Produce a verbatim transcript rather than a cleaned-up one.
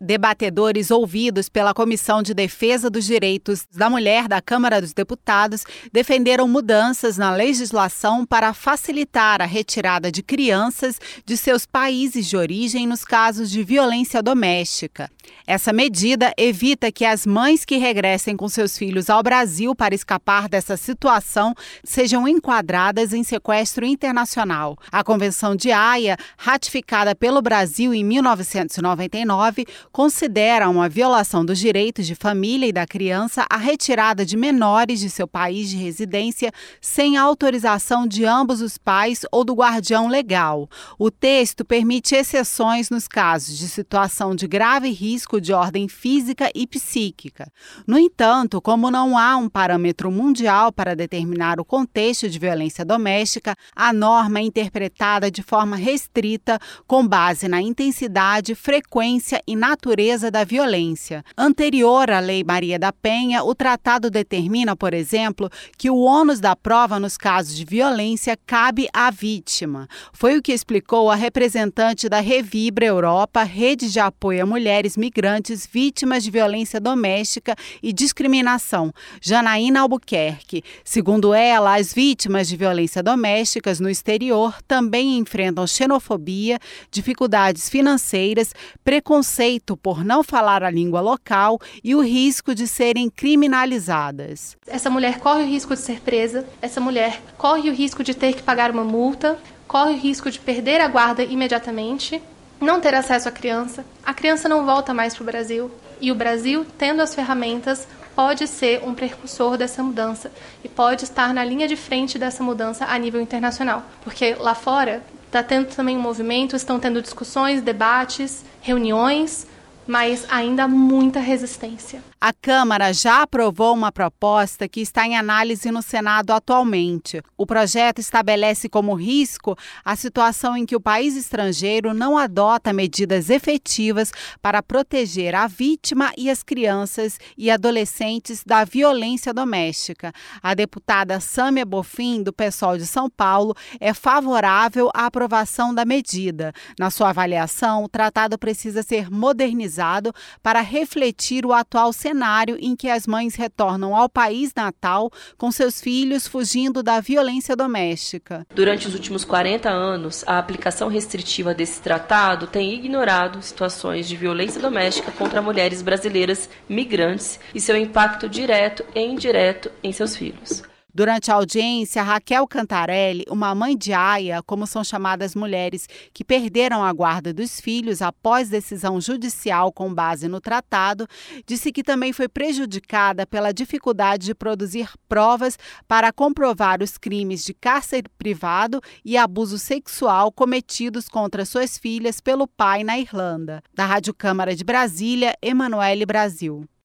Debatedores ouvidos pela Comissão de Defesa dos Direitos da Mulher da Câmara dos Deputados defenderam mudanças na legislação para facilitar a retirada de crianças de seus países de origem nos casos de violência doméstica. Essa medida evita que as mães que regressem com seus filhos ao Brasil para escapar dessa situação sejam enquadradas em sequestro internacional. A Convenção de Haia, ratificada pelo Brasil em mil novecentos e noventa e nove, considera uma violação dos direitos de família e da criança a retirada de menores de seu país de residência sem autorização de ambos os pais ou do guardião legal. O texto permite exceções nos casos de situação de grave risco de ordem física e psíquica. No entanto, como não há um parâmetro mundial para determinar o contexto de violência doméstica, a norma é interpretada de forma restrita com base na intensidade, frequência e natureza natureza da violência. Anterior à Lei Maria da Penha, o tratado determina, por exemplo, que o ônus da prova nos casos de violência cabe à vítima. Foi o que explicou a representante da Revibra Europa, rede de apoio a mulheres migrantes vítimas de violência doméstica e discriminação, Janaína Albuquerque. Segundo ela, as vítimas de violência doméstica no exterior também enfrentam xenofobia, dificuldades financeiras, preconceito por não falar a língua local e o risco de serem criminalizadas. Essa mulher corre o risco de ser presa, essa mulher corre o risco de ter que pagar uma multa, corre o risco de perder a guarda imediatamente, não ter acesso à criança, a criança não volta mais para o Brasil e o Brasil, tendo as ferramentas, pode ser um precursor dessa mudança e pode estar na linha de frente dessa mudança a nível internacional, porque lá fora está tendo também um movimento, estão tendo discussões, debates, reuniões, mas ainda há muita resistência. A Câmara já aprovou uma proposta que está em análise no Senado atualmente. O projeto estabelece como risco a situação em que o país estrangeiro não adota medidas efetivas para proteger a vítima e as crianças e adolescentes da violência doméstica. A deputada Sâmia Bonfim, do PSOL de São Paulo, é favorável à aprovação da medida. Na sua avaliação, o tratado precisa ser modernizado para refletir o atual cenário em que as mães retornam ao país natal com seus filhos fugindo da violência doméstica. Durante os últimos quarenta anos, a aplicação restritiva desse tratado tem ignorado situações de violência doméstica contra mulheres brasileiras migrantes e seu impacto direto e indireto em seus filhos. Durante a audiência, Raquel Cantarelli, uma mãe de aia, como são chamadas mulheres que perderam a guarda dos filhos após decisão judicial com base no tratado, disse que também foi prejudicada pela dificuldade de produzir provas para comprovar os crimes de cárcere privado e abuso sexual cometidos contra suas filhas pelo pai na Irlanda. Da Rádio Câmara de Brasília, Emanuele Brasil.